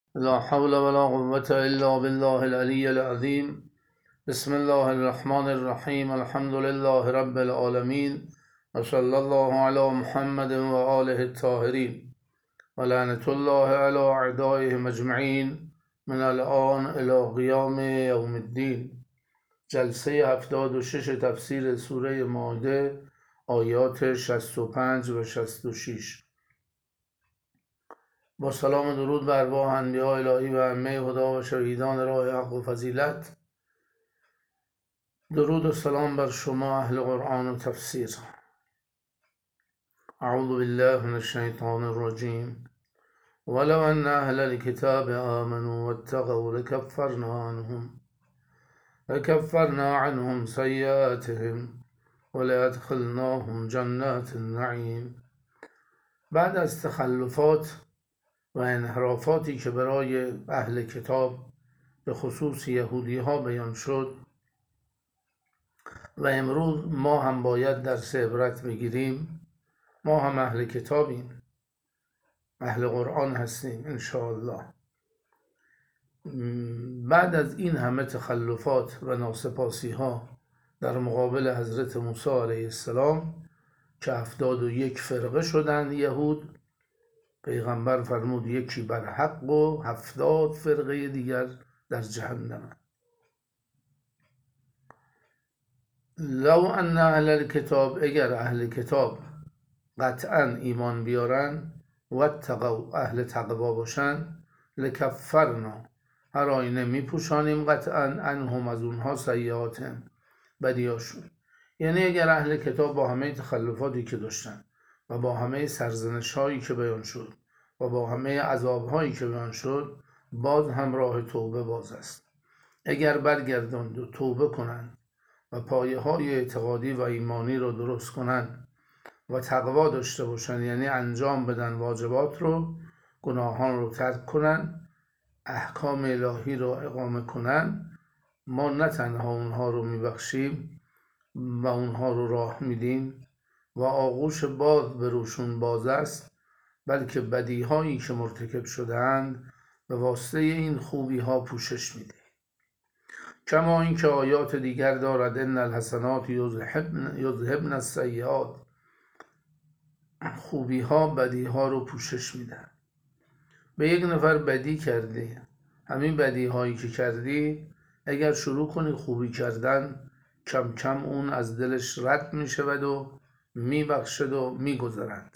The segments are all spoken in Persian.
لا حول ولا قوة إلا بالله العلي العظيم. بسم الله الرحمن الرحيم. الحمد لله رب العالمين وصلى الله على محمد وآله الطاهرين ولعنة الله على أعدائهم أجمعين من الآن إلى قیام یوم الدین. جلسه 76 تفسیر سوره مائده، آیات 65 و 66. با سلام و درود بر ارواح انبیاء الهی و ائمه هدا و شهیدان راه حق و فضیلت. درود و سلام بر شما اهل قرآن و تفسیر. اعوذ بالله من الشیطان الرجیم. ولو ان اهل الكتاب آمنوا واتقوا لكفرنا عنهم سیئاتهم ولادخلناهم جنات النعیم. بعد از تخلفات و انحرافاتی که برای اهل کتاب به خصوص یهودی ها بیان شد و امروز ما هم باید درس عبرت بگیریم. ما هم اهل کتابیم، اهل قرآن هستیم انشاءالله. بعد از این همه تخلفات و ناسپاسی ها در مقابل حضرت موسی علیه السلام که 71 فرقه شدند یهود، پیغمبر فرمود یکی بر حق و 70 فرقه دیگر در جهنم. لو ان اهل الكتاب، اگر اهل کتاب قطعا ایمان بیارن و اتقوا، اهل تقوا باشن، لکفرنا، هر آینه میپوشانیم قطعا عنهم، از اونها، سیئاتهم، بدیاشون. یعنی اگر اهل کتاب با همه تخلفاتی که داشتن و با همه سرزنش هایی که بیان شد و با همه عذاب هایی که بیان شد، باز هم راه توبه باز است. اگر برگردند و توبه کنند و پایه های اعتقادی و ایمانی رو درست کنند و تقوا داشته باشند، یعنی انجام بدن واجبات رو، گناهان رو ترک کنند، احکام الهی رو اقامه کنند، ما نه تنها اونها رو میبخشیم و اونها رو راه میدیم و آغوش باز به روشون باز است، بلکه بدیهایی که مرتکب شده‌اند به واسطه این خوبی ها پوشش میده. کما اینکه آیات دیگر دارد ان الحسنات یذهبن السیئات، خوبی ها بدی ها رو پوشش میدن. به یک نفر بدی کردی، همین بدی هایی که کردی اگر شروع کنی خوبی کردن، کم کم اون از دلش رد میشود و میبخشد و میگذرد.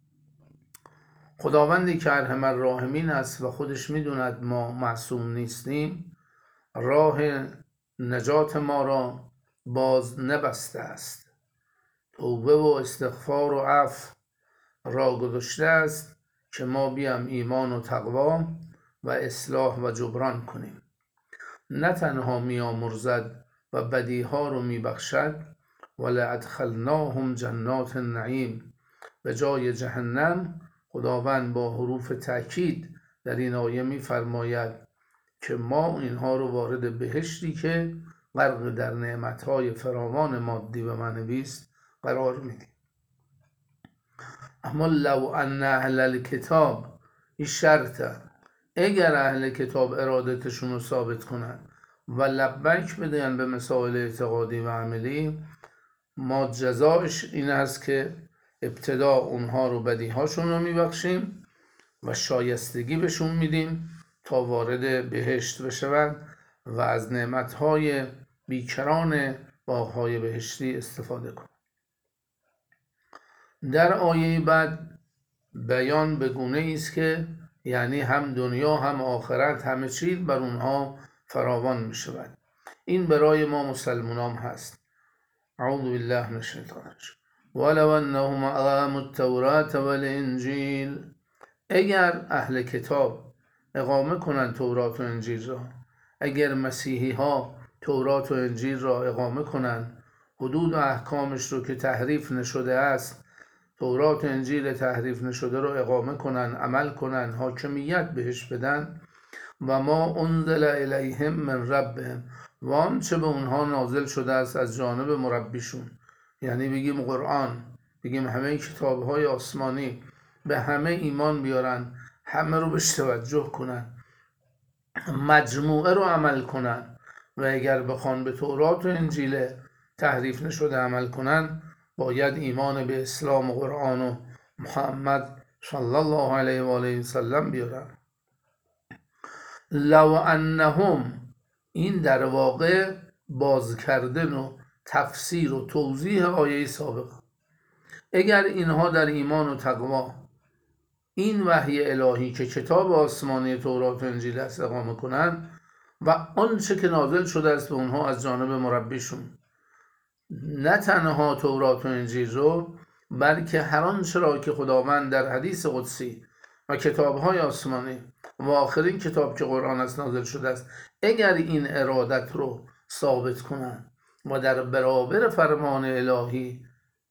خداوندی که ارحم الراحمین است و خودش میدوند ما معصوم نیستیم، راه نجات ما را باز نبسته است. توبه و استغفار و عفو را گذاشته است که ما بیام ایمان و تقوا و اصلاح و جبران کنیم. نه تنها میامرزد و بدیها رو میبخشد، ولادخلناهم جنات النعیم، به جای جهنم خداوند با حروف تأکید در این آیه میفرماید که ما اینها رو وارد بهشتی که غرق در نعمتهای فراوان مادی و معنوی است قرار میدیم. اما لو ان اهل الکتاب، این شرطه، اگر اهل کتاب ارادتشون رو ثابت کنن و لبیک بدهن به مسائل اعتقادی و عملی، ما جزایش این است که ابتدا اونها رو بدیهاشون رو میبخشیم و شایستگی بهشون میدیم تا وارد بهشت بشوند و از نعمتهای بیکران باغهای بهشتی استفاده کنند. در آیه بعد بیان به گونه است که یعنی هم دنیا هم آخرت همه چیز بر اونها فراوان می شود. این برای ما مسلمانان هست. اعوذ بالله من الشیطان الرجیم. ولو انهم اقاموا التوراة والانجیل، اگر اهل کتاب اقامه کنند تورات و انجیل را، اگر مسیحی ها تورات و انجیل را اقامه کنند، حدود و احکامش رو که تحریف نشده است، تورات و انجیل تحریف نشده رو اقامه کنن، عمل کنن، حاکمیت بهش بدن، و ما انزل الیهم من ربهم، و آنچه به اونها نازل شده است از جانب مربیشون، یعنی بگیم قرآن، بگیم همه کتابهای آسمانی، به همه ایمان بیارن، همه رو بهش توجه کنن مجموعه رو عمل کنن و اگر بخوان به تورات و انجیل تحریف نشده عمل کنن، باید ایمان به اسلام و قرآن و محمد صلی الله علیه و آله و سلم بیارن. لو انهم، این در واقع باز کردن و تفسیر و توضیح آیه سابق، اگر اینها در ایمان و تقوا این وحی الهی که کتاب آسمانی تورات و انجیل است اقامه کنند و آنچه که نازل شده است به اونها از جانب مربیشون، نه تنها تورات و انجیل رو، بلکه هر آنچه را که خداوند در حدیث قدسی و کتاب‌های آسمانی و آخرین کتاب که قرآن است نازل شده است، اگر این ارادت رو ثابت کنند و در برابر فرمان الهی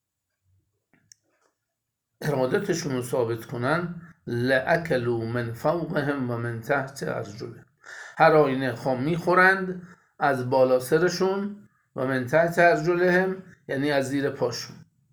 ارادتشون رو ثابت کنن، لأکلوا من فوقهم و من تحت ارجلهم، هر آینه خام میخورند از بالا سرشون و من تحت ارجلهم یعنی از زیر پاشون.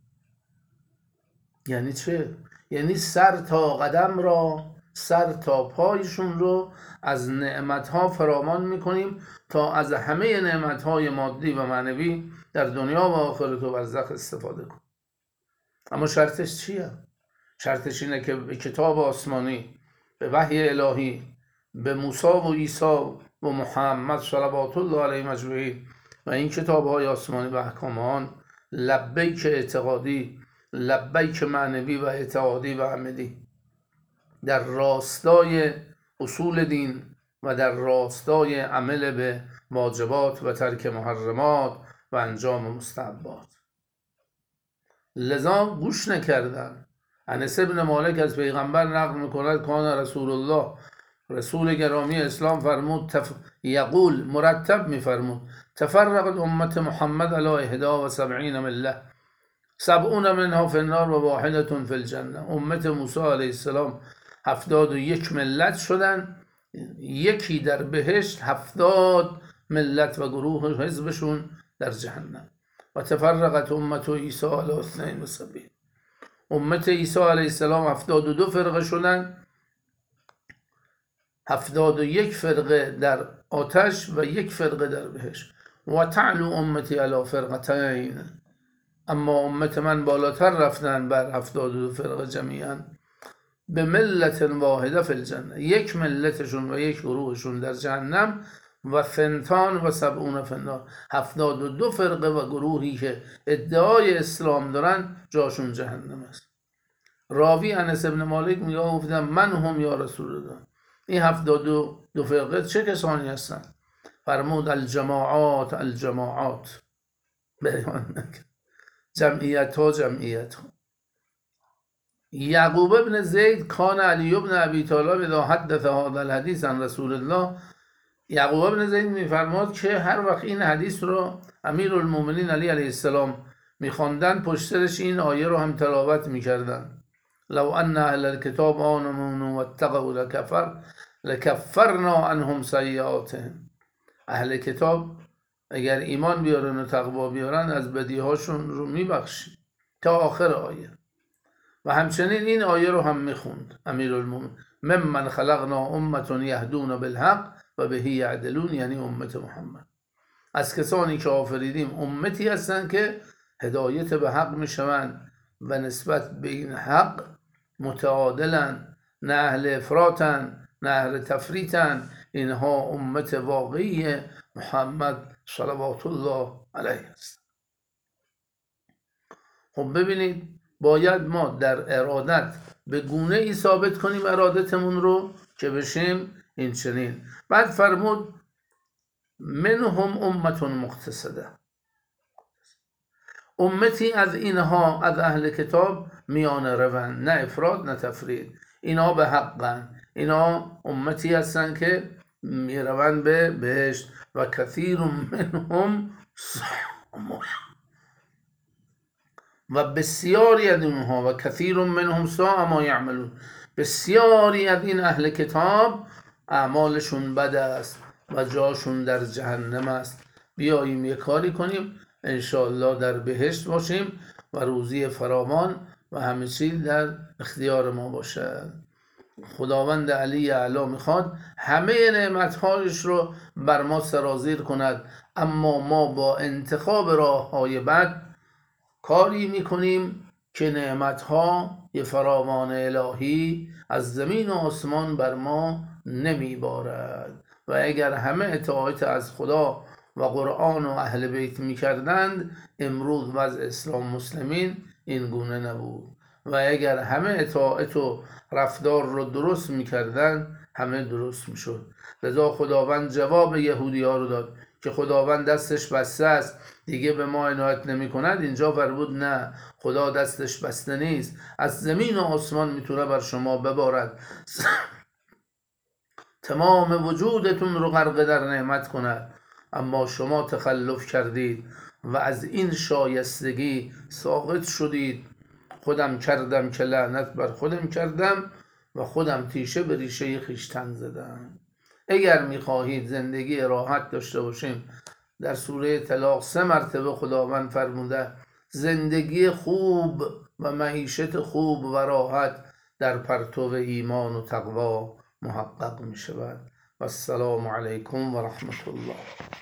یعنی چه؟ یعنی سر تا قدم را، سر تا پایشون رو از نعمتها فراوان میکنیم تا از همه نعمتهای مادی و معنوی در دنیا و آخرت و برزخ استفاده کنیم. اما شرطش چیه؟ شرطش اینه که به کتاب آسمانی، به وحی الهی، به موسی و عیسی و محمد صلوات الله علیهم اجمعین و این کتاب‌های آسمانی و احکام آن لبیک اعتقادی، لبیک معنوی و اعتقادی و عملی در راستای اصول دین و در راستای عمل به واجبات و ترک محرمات و انجام مستحبات. لذا گوش نکردن. انس بن مالک از پیغمبر نقل میکند کان رسول الله، رسول گرامی اسلام فرمود یقول، مرتب میفرمود، تفرقت امت محمد علی 71 مله 70 منها فی النار و واحده فی الجنه. امت موسی علیه السلام 71 ملت شدن، یکی در بهشت، 70 ملت و گروه حزبشون در جهنم. و تفرقت امت عیسی علی 72. امت عیسی علیه السلام 72 فرقه شدن، 71 فرقه در آتش و یک فرقه در بهشت. و تعلو امتی علی فرقتین، اما امت من بالاتر رفتن بر 72 فرقه جمیعا، به ملت واحده فی الجنه، یک ملتشون و یک گروهشون در جهنم، و 72 فی النار، 72 فرقه و گروهی که ادعای اسلام دارن جاشون جهنم است. راوی انس بن مالک میگه گفتم من هم یا رسول الله، این 72 فرقه چه کسانی هستن؟ فرمود الجماعات، الجماعات، بیان نکرد، جمعیت ها، جمعیت ها. یعقوب بن زید کان علی بن ابی طالب اذا حدث هذا الحدیث عن رسول الله، یعقوب بن زید میفرماد که هر وقت این حدیث رو امیرالمومنین علی علیه السلام میخواندن، پشت سرش این آیه رو هم تلاوت میکردن، لو ان اهل الكتاب آمنوا واتقوا لکفرنا عنهم سیئاتهم. اهل کتاب اگر ایمان بیارن و تقوا بیارن از بدیهاشون رو میبخشیم تا آخر آیه. و همچنین این آیه رو هم میخوند امیرالمومنین، ممن خلقنا امة یهدون بالحق و به یعدلون، یعنی امت محمد، از کسانی که آفریدیم امتی هستند که هدایت به حق میشوند و نسبت به این حق متعادلن، نه اهل افراطن نه اهل تفریطن. اینها امت واقعی محمد صلوات الله علیه است. خب ببینید، باید ما در ارادت به گونه ای ثابت کنیم ارادتمون رو که بشیم این چنین. بعد فرمود منهم امت مقتصده، امتی از اینها، از اهل کتاب میانه روند، نه افراد نه تفرید، اینا به حقن، اینا امتی هستن که میروند به بهشت. و کثیر منهم و بسیاری از اونها، و کثیر منهم ساء ما یعملون، بسیاری از این اهل کتاب اعمالشون بد است و جاشون در جهنم است. بیاییم یک کاری کنیم انشاءالله در بهشت باشیم و روزی فراوان و همه چیز در اختیار ما باشد. خداوند علی اعلی میخواد همه نعمتهایش رو بر ما سرازیر کند، اما ما با انتخاب راه های بد کاری میکنیم که نعمتها فراوان الهی از زمین و آسمان بر ما نمیبارد. و اگر همه اطاعت از خدا و قرآن و اهل بیت میکردند، امروز وضع اسلام مسلمین این گونه نبود. و اگر همه اطاعت و رفتار رو درست میکردند، همه درست میشد. لذا خداوند جواب یهودی ها رو داد که خداوند دستش بسته است، دیگه به ما عنایت نمی کند. اینجا فرمود نه، خدا دستش بسته نیست، از زمین و آسمان میتونه بر شما ببارد، تمام وجودتون رو غرق در نعمت کند، اما شما تخلف کردید و از این شایستگی ساقط شدید. خودم کردم که لعنت بر خودم کردم و خودم تیشه به ریشه خویشتن زدم. اگر میخواهید زندگی راحت داشته باشیم، در سوره طلاق 3 مرتبه خداوند فرموده زندگی خوب و معیشت خوب و راحت در پرتو ایمان و تقوا محقق می شود. و السلام علیکم و رحمت الله.